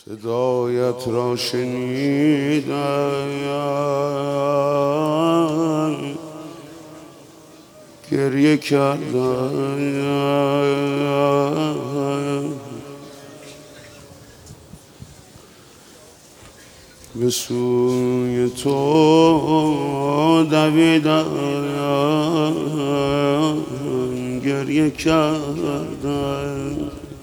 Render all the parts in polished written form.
صدایت را شنیدم، گریه کردم، به سوی تو دویدم، گریه کردم.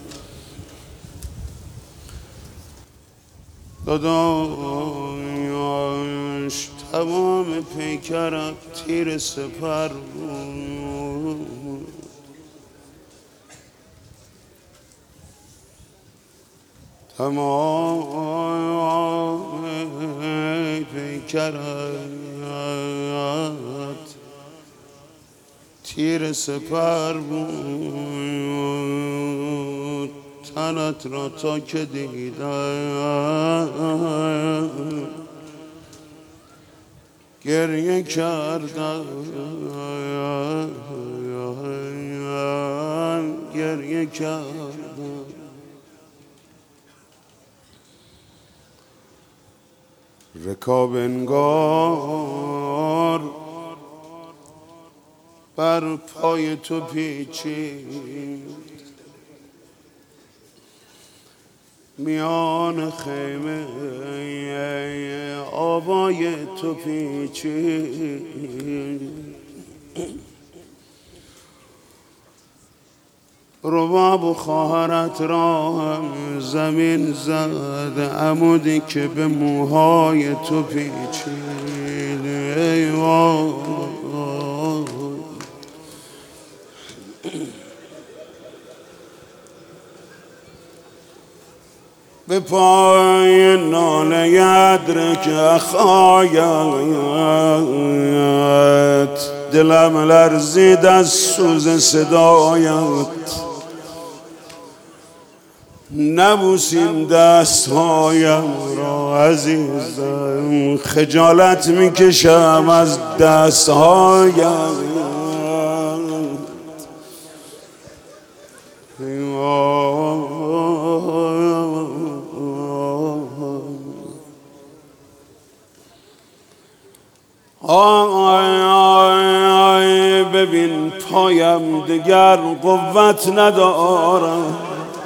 داداش تمام پیکرم تیر سپر بود، تمام پیکرت تیر سپر بود، تنت را تا که دیدم گریه کردم، گریه کردم. رکاب انگار بر پای تو پیچید، میان خیمه آوای تو پیچید، رباب و خواهرت را هم زمین زد، عمودی که به موهای تو پیچید. ای وای به پای ناله یدرک اخایت، دلم لرزید از سوز صدایت. نبوسیم دستهایم را عزیزم، خجالت میکشم از دستهایم. آی ببین پایم دیگر قوت ندارم،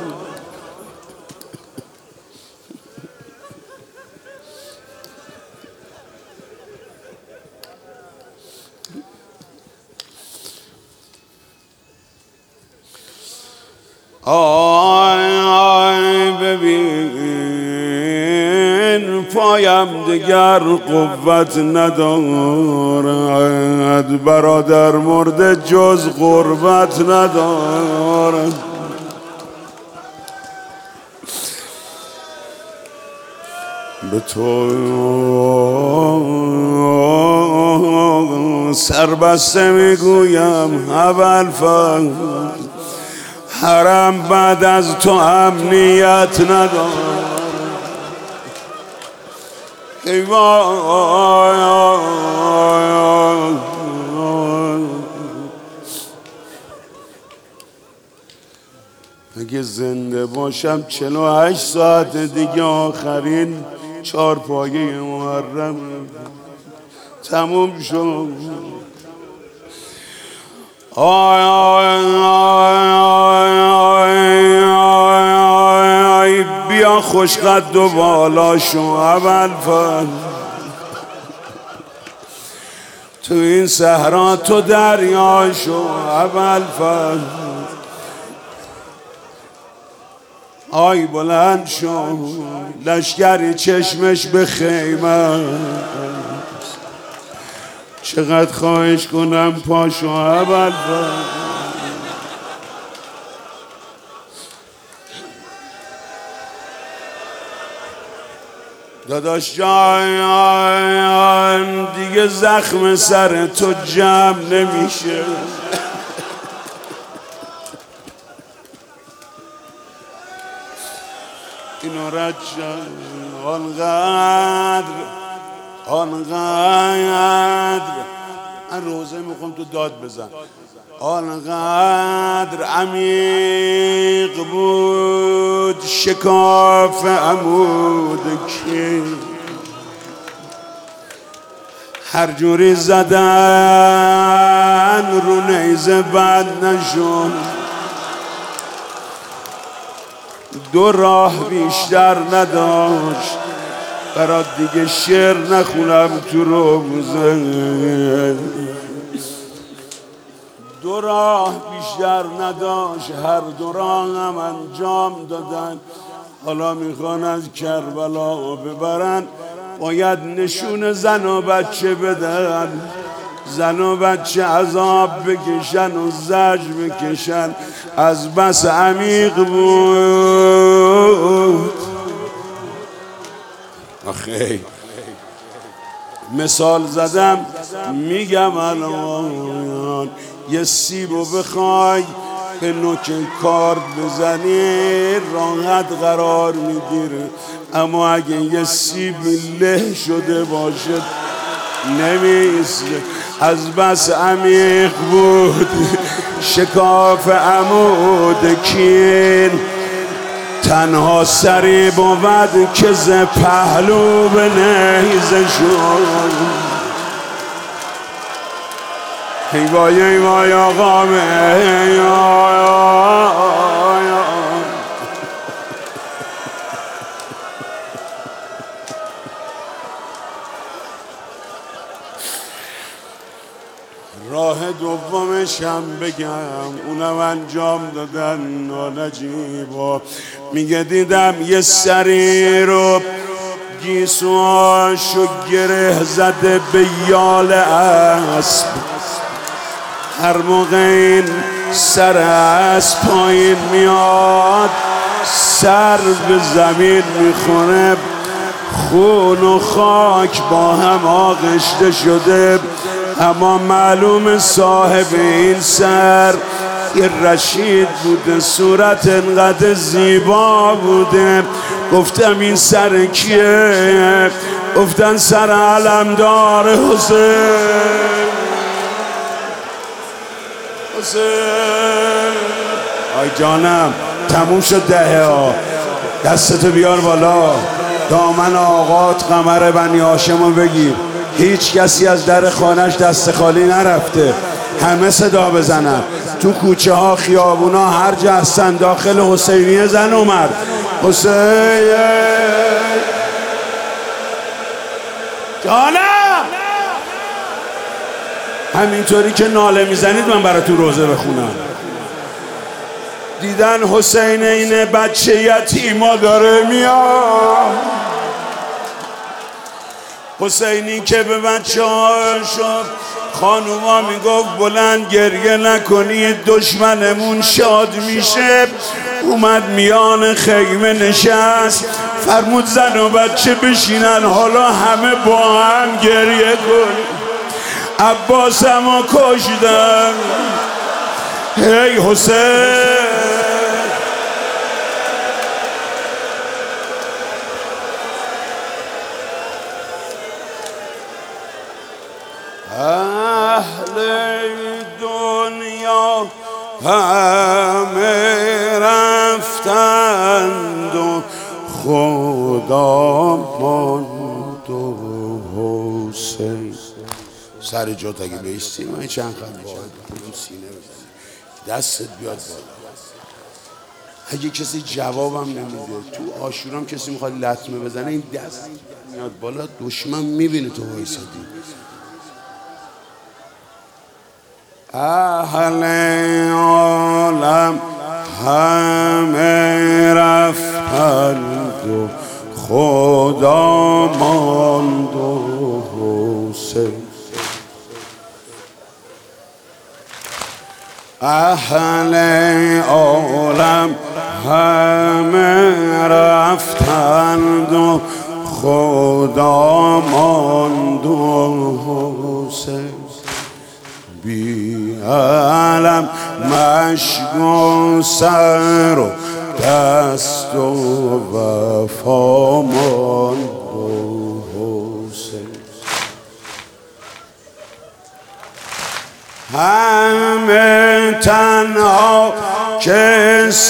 آی ببین پایم دیگر قوت ندارد، برادر مرده جز غربت ندارد. به تو سربسته میگویم اول فهم، حرم بعد از تو امنیت ندارد. ای وای اگه زنده باشم 48 ساعت دیگه آخرین چارپایه محرم تموم شد. آی آی آی آی آی بیا خوش قد و بالا شو اول فن، تو این صحرا تو دریا شو اول فن. آی بلند شو لشکری چشمش به خیمه، چقدر خواهش کنم پاشو اول فن. داداش جان دیگه زخم سر تو جمع نمیشه، اینو رد شد. آنقدر من روزه میخوام تو داد بزن. آنقدر عمیق بود شکاف عمود که هر جوری زدن رو نیزه بد نشد. دو راه بیشتر نداشت برات دیگه شعر نخونم تو روزه. دو راه بیشتر نداشت، هر دو راه هم انجام دادن. حالا میخوان از کربلا ببرن، باید نشون زن و بچه بدن، زن و بچه عذاب بکشن و زجر بکشن. از بس عمیق بود. آخه مثال زدم میگم الان، یه سیبو بخوای به نوک کارد بزنی راحت قرار میگیره، اما اگه یه سیب له شده باشه نمیسته. از بس عمیق بود شکاف عمود کین، تنها سری بود که ز پهلو به نیزه شد. ای وای ای وای آقا راه دومش هم بگم، اونم انجام دادن ناجیبا. میگه دیدم یه سری رو گیسوهاشو گره زده به یال اسب، هر موقع این سر از پایین میاد سر به زمین میخونه، خون و خاک با هم آغشته شده. اما معلوم صاحب این سر یه رشید بوده، صورت انقدر زیبا بوده. گفتم این سر کیه؟ گفتن سر علمدار حسین. حسین آی جانم تموم شد دهه ها، دستتو بیار بالا، دامن آقات قمر بنی هاشمو بگیر. هیچ کسی از در خانهش دست خالی نرفته، همه صدا بزنن تو کوچه ها خیابونا هر جا هستن داخل حسینیه زن و مرد. حسین جانم همینطوری که ناله میزنید من براتون روزه بخونم. دیدن حسین اینه بچه یتیما داره میاد، حسینی که به بچه هاشو خانوما میگفت بلند گریه نکنید دشمنمون شاد میشه. اومد میان خیمه نشست، فرمود زن و بچه بشینن حالا همه با هم گریه کنید. عباس همو کشتن. هی حسین اهل دنیا همه رفتند و خدا ماند و حسین. سر جات اگه بیستی من چند خط باید بکنم سینه بزنی دستت بیاد بالا. اگه کسی جوابم نمیده تو آشورام کسی میخواد لطمه بزنه این دست میاد بالا، دشمن میبینه تو وایسادی. اهل عالم همه رفتند و خدا ماند و حسین. اهل عالم همه رفتند و خدا ماند و حسین. بی علم مشک و سر و دست و وفا ماند و حسین.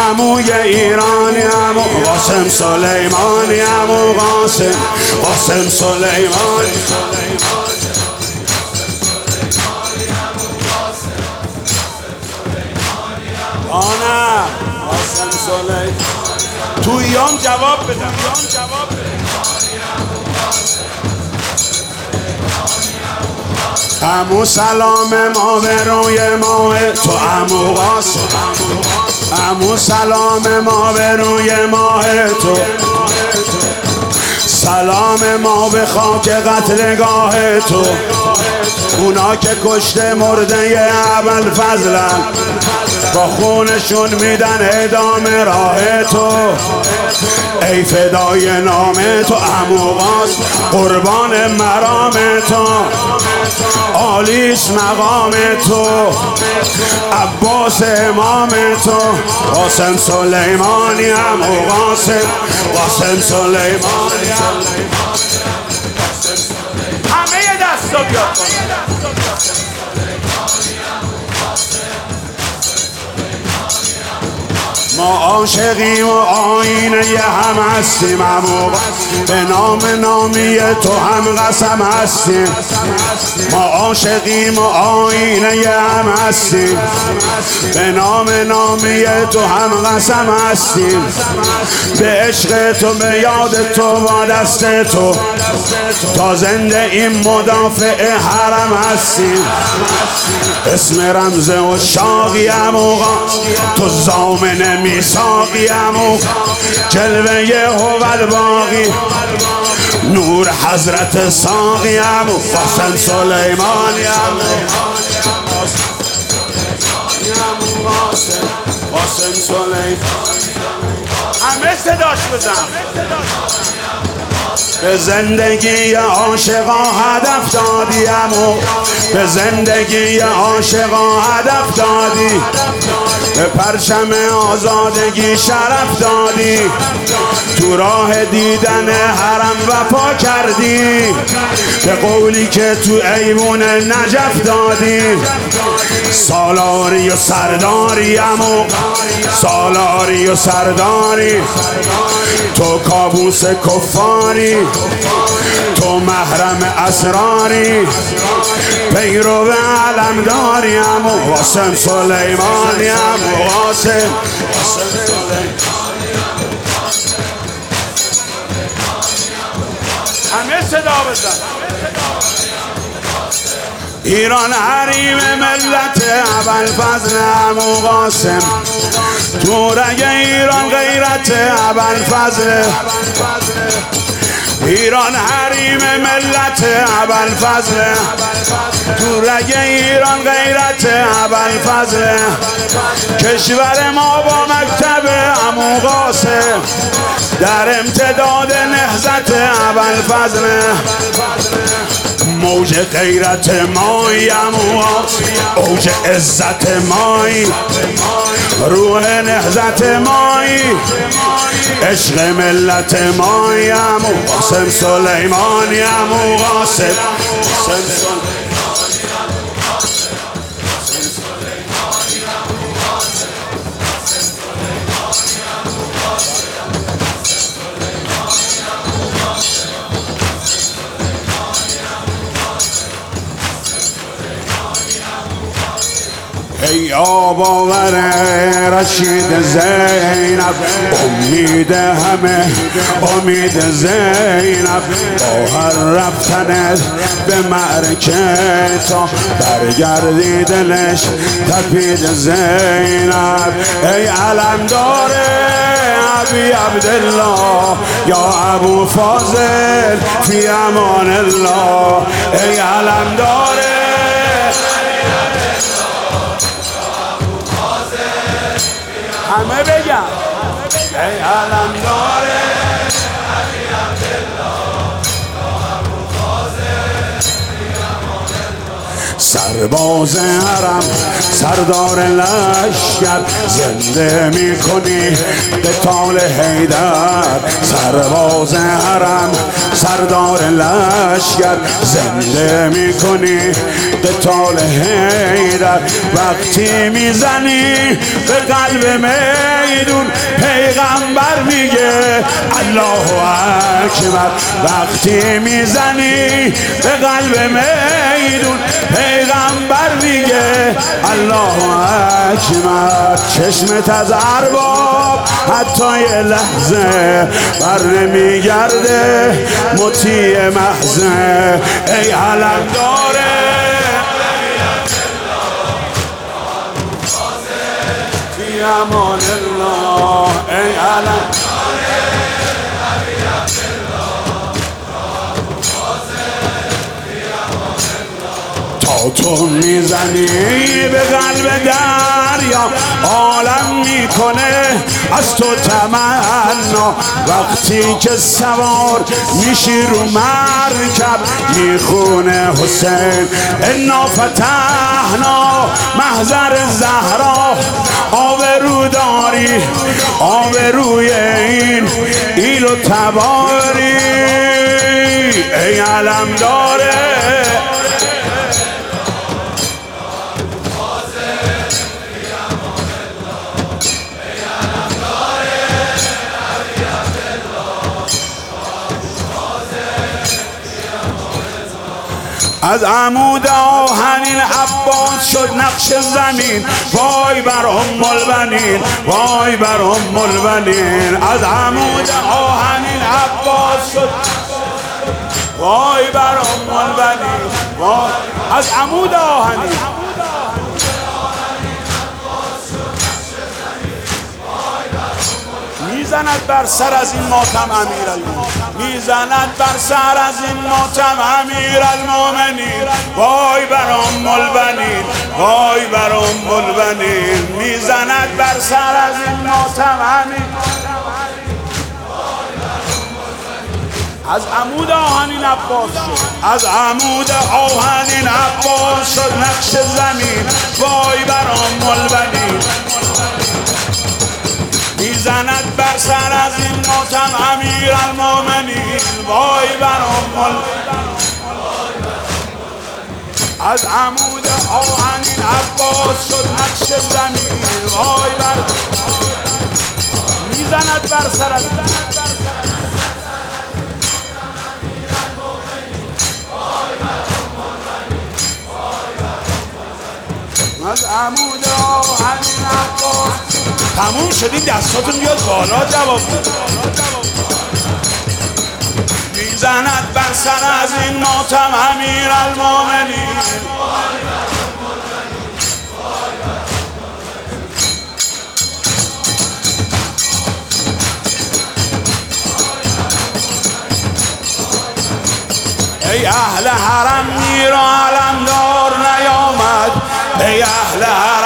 عموی ایرانی عمو قاسم سلیمانی عمو قاسم سلیمانی آنه قاسم سلیمانی تویام جواب بدم عمو سلام ما به روی ماه تو عمو قاسم عمو سلام ما به روی ماه تو سلام ما به خاک قتلگاه تو اونا که کشته مرده ابوالفضلن با خونشون میدن ادامه راه تو ای فدای نام تو عمو قاسم قربان مرام تو عالیس مقام تو عباس امام تو قاسم سلیمانی عمو قاسم سلیمانی همه دستا بیاد ما عاشقیم و آینه هم هستیم عمو به نامی تو هم قسم هستیم ما عاشقیم و آینه هم هستیم به نامی تو هم قسم هستیم به عشق تو به یاد تو با دست تو تا زنده این مدافع حرم هستیم اسم رمز و شاقی عمو تو ضامن میثاقی عمو جلوه هوال باقی نور حضرت ساقی عمو قاسم سلیمانی قاسم سلیمانی همه صداش بزن به زندگی عاشقا هدف دادی عمو به زندگی عاشقا هدف دادی به پرچم آزادگی شرف دادی تو راه دیدن حرم وفا کردی به قولی که تو ایوون نجف دادی سالاری و سرداری عمو سالاری و سرداری تو کابوس کفاری تو محرم اسراری پیرو علمداری عمو قاسم سلیمانی عمو قاسم همه صدا بزن ایران حریم ملت ابوالفضل عمو قاسم تو رگ ایران غیرت ابوالفضل ایران حریم ملت ابوالفضل تو رگ ایران غیرت ابوالفضل کشور ما با مکتب عمو قاسم در امتداد نهضت ابوالفضل موج غیرت مایی عمو اوج عزت مایی روح نهضت مایی عشق ملت مایی عمو قاسم سلیمانی عمو قاسم ای آباور رشید زینب امید همه امید زینب با هر رفتنت به معرکه تا برگردی دلش تپید زینب ای علمدار ابی عبدالله یا ابو فاضل فی امان الله ای علمدار همه بگم ای علمدار ابی عبدالله سرباز حرم سردار لشکر زنده میکنی قتال حیدر. سرباز حرم سردار لشکر زنده میکنی قتال حیدر. وقتی میزنی به قلب میدون پیغمبر میگه الله اکبر. وقتی میزنی به قلب میدون پیغمبر میگه الله اکبر. چشمت از ارباب حتی یه لحظه بر نمیگرده مطیع محضه. ای علم داره فی امان الله. ای علم تو میزنی به قلب دریا عالم میکنه از تو تمنا. وقتی که سوار میشی رو مرکب میخونه حسین انا فتحنا محضر زهرا. آبرو داری آبروی این ایل و تباری. ای علم داره از عمود آهنین عباس شد نقش زمین. وای بر ام البنین وای بر ام البنین. از عمود آهنین عباس شد وای بر ام البنین. وای از عمود آهنین میزند بر سر از این ماتم امیرالمومنین. میزند بر سر از این ماتم امیرالمومنین. وای بر ام البنین وای بر ام البنین. میزند بر سر از این ماتم از عمود آهنین عباس شد. از عمود آهنین عباس شد نقش زمین. وای بر ام البنین میزند بر سر از این ماتم امیرالمومنین. وای بر ام از عمود آهنین عباس شد نقش زمین. وای بر میزند بر سر از عمود آهنین عباس. تموم شدی دستاتون بیاد بالا جواب میزند بر سر از این ماتم امیرالمومنین. ای اهل حرم میر و علمدار نیامد. ای اهل